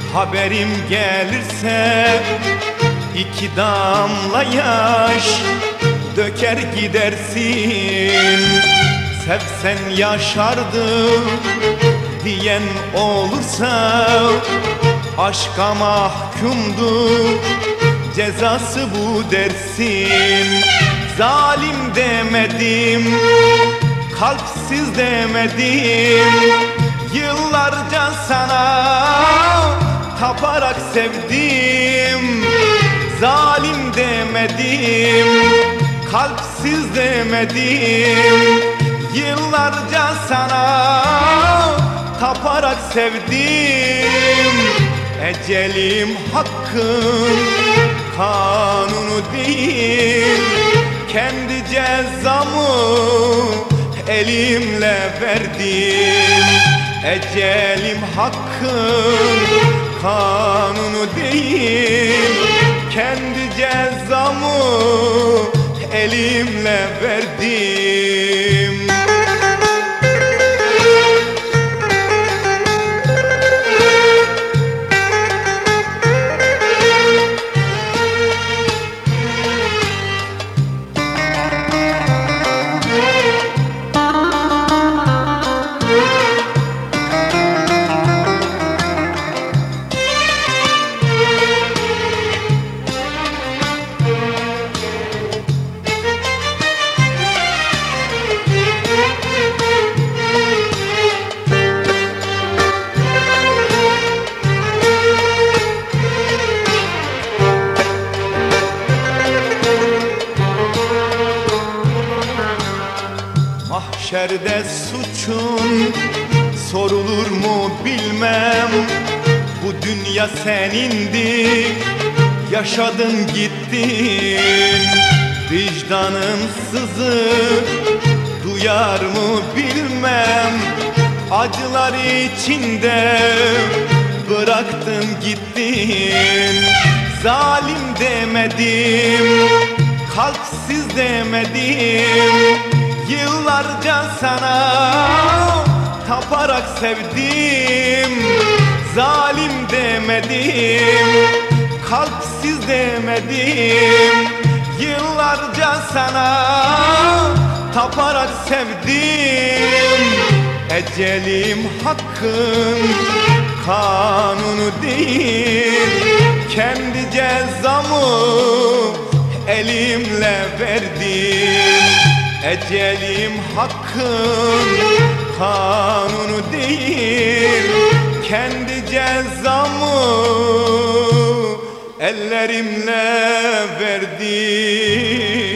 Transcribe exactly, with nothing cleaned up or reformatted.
Haberim gelirse iki damla yaş döker gidersin. Sevsen yaşardım diyen olursa aşka mahkumdu, cezası bu dersin. Zalim demedim, kalpsiz demedim, yıllarca sana taparak sevdim. Zalim demedim, kalpsiz demedim, yıllarca sana taparak sevdim. Ecelim hakkın kanunu değil, kendi cezamı elimle verdim. Ecelim hakkın kanunu değil, kendi cezamı elimle verdim. Mahşerde suçun sorulur mu bilmem, bu dünya senindi, yaşadın gittin. Vicdanın sızı duyar mı bilmem, acılar içinde bıraktın gittin. Zalim demedim, kalpsiz demedim, yıllarca sana taparak sevdim. Zalim demedim, kalpsiz demedim, yıllarca sana taparak sevdim. Ecelim hakkın kanunu değil, kendi cezamı elimle verdim. Ecelim hakkın kanunu değil, kendi cezamı ellerimle verdim.